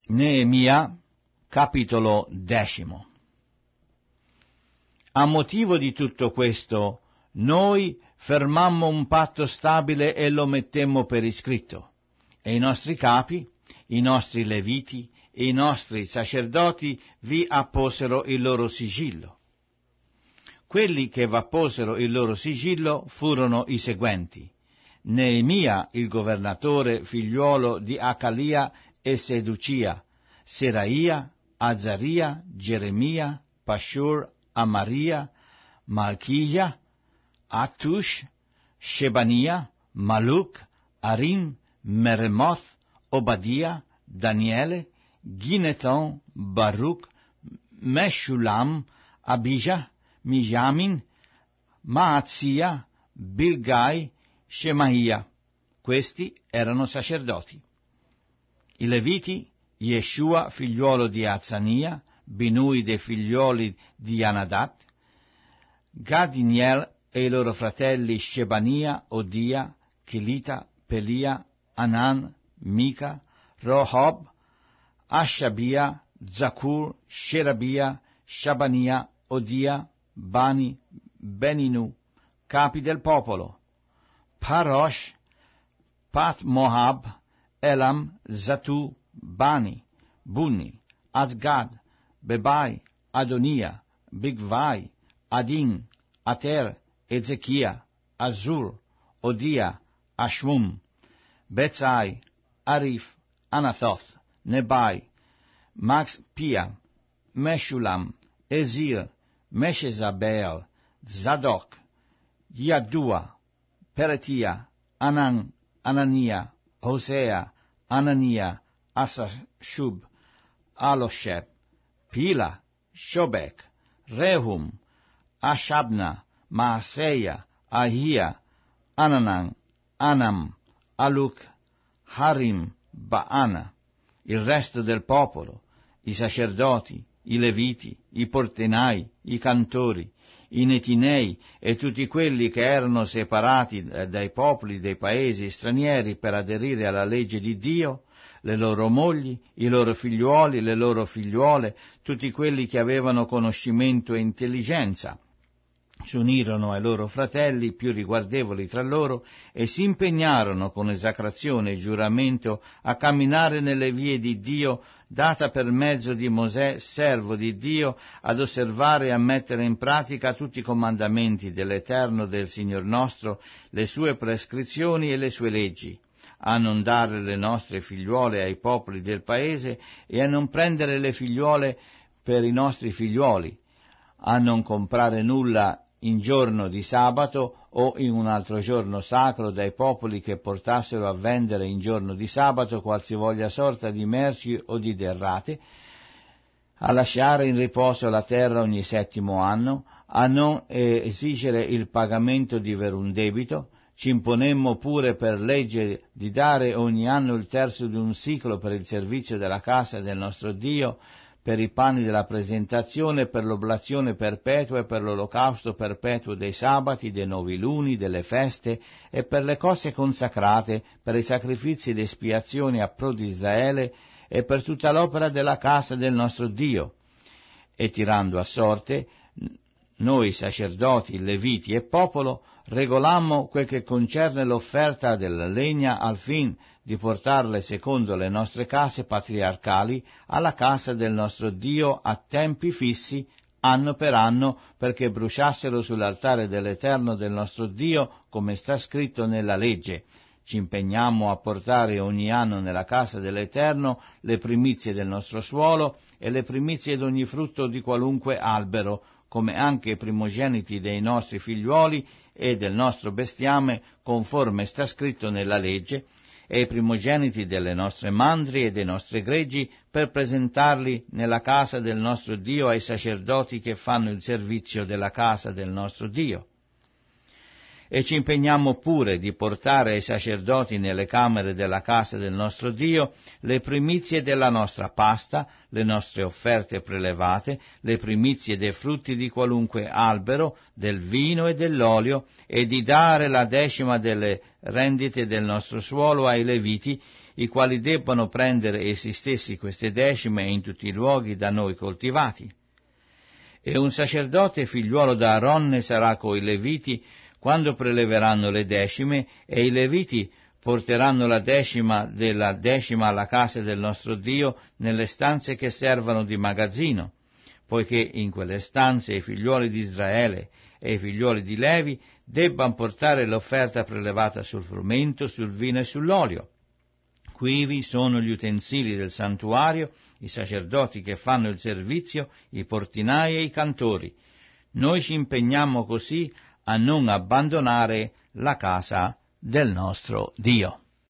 Neemia, capitolo 10. A motivo di tutto questo, noi fermammo un patto stabile e lo mettemmo per iscritto, e i nostri capi, i nostri leviti e i nostri sacerdoti vi apposero il loro sigillo. Quelli che v'apposero il loro sigillo furono i seguenti: Neemia, il governatore, figliuolo di Acalia e Seducia, Seraia, Azaria, Geremia, Pashur, Amaria, Malchia, Attush, Shebania, Maluk, Arim, Meremoth, Obadia, Daniele, Gineton, Baruch, Meshulam, Abijah, Mijamin, Maazia, Bilgai, Shemaia. Questi erano sacerdoti. I Leviti: Yeshua, figliuolo di Azania, Binui dei figlioli di Anadat, Gadiniel e i loro fratelli Shebania, Odia, Chilita, Pelia, Anan, Mica, Rohob, Ashabia, Zakur, Sherabia, Shabania, Odia, Bani, Beninu, capi del popolo, Parosh, Pat Moab, Elam, Zatu, Bani, Bunni, Azgad, Bebai, Adonia, Bigvai, Adin, Ater, Ezechia, Azur, Odia, Ashmum, Betzai, Arif, Anathoth, Nebai, Max Pia, Meshulam, Ezir, Meshezabel, Zadok, Yadua, Peretia, Anan, Anania, Hosea, Anania, Asashub, Alosheb, Pila, Shobek, Rehum, Ashabna, Maaseia, Ahia, Ananan, Anam, Aluk, Harim, Baana. Il resto del popolo, i sacerdoti, i leviti, i portenai, i cantori, i netinei e tutti quelli che erano separati dai popoli dei paesi stranieri per aderire alla legge di Dio, le loro mogli, i loro figliuoli, le loro figliuole, tutti quelli che avevano conoscimento e intelligenza, si unirono ai loro fratelli più riguardevoli tra loro e si impegnarono con esacrazione e giuramento a camminare nelle vie di Dio data per mezzo di Mosè, servo di Dio, ad osservare e a mettere in pratica tutti i comandamenti dell'Eterno del Signor nostro, le sue prescrizioni e le sue leggi, a non dare le nostre figliuole ai popoli del paese e a non prendere le figliuole per i nostri figliuoli, a non comprare nulla in giorno di sabato o in un altro giorno sacro dai popoli che portassero a vendere in giorno di sabato qualsivoglia sorta di merci o di derrate, a lasciare in riposo la terra ogni 7° anno, a non esigere il pagamento di verun debito. Ci imponemmo pure per legge di dare ogni anno il terzo di un siclo per il servizio della casa del nostro Dio, per i panni della presentazione, per l'oblazione perpetua e per l'olocausto perpetuo dei sabati, dei nuovi luni, delle feste e per le cose consacrate, per i sacrifici ed espiazioni a pro di Israele e per tutta l'opera della casa del nostro Dio. E tirando a sorte, noi sacerdoti, leviti e popolo, regolammo quel che concerne l'offerta della legna al fin di portarle secondo le nostre case patriarcali alla casa del nostro Dio a tempi fissi, anno per anno, perché bruciassero sull'altare dell'Eterno del nostro Dio, come sta scritto nella legge. Ci impegniamo a portare ogni anno nella casa dell'Eterno le primizie del nostro suolo e le primizie d'ogni frutto di qualunque albero, come anche i primogeniti dei nostri figliuoli e del nostro bestiame, conforme sta scritto nella legge, e i primogeniti delle nostre mandri e dei nostri greggi, per presentarli nella casa del nostro Dio ai sacerdoti che fanno il servizio della casa del nostro Dio. E ci impegniamo pure di portare ai sacerdoti nelle camere della casa del nostro Dio le primizie della nostra pasta, le nostre offerte prelevate, le primizie dei frutti di qualunque albero, del vino e dell'olio, e di dare la 10ª delle rendite del nostro suolo ai Leviti, i quali debbano prendere essi stessi queste decime in tutti i luoghi da noi coltivati. E un sacerdote figliuolo d'Aaronne sarà coi Leviti quando preleveranno le decime, e i Leviti porteranno la decima della decima alla casa del nostro Dio nelle stanze che servano di magazzino, poiché in quelle stanze i figliuoli di Israele e i figliuoli di Levi debban portare l'offerta prelevata sul frumento, sul vino e sull'olio. Quivi sono gli utensili del santuario, i sacerdoti che fanno il servizio, i portinai e i cantori. Noi ci impegniamo così a non abbandonare la casa del nostro Dio.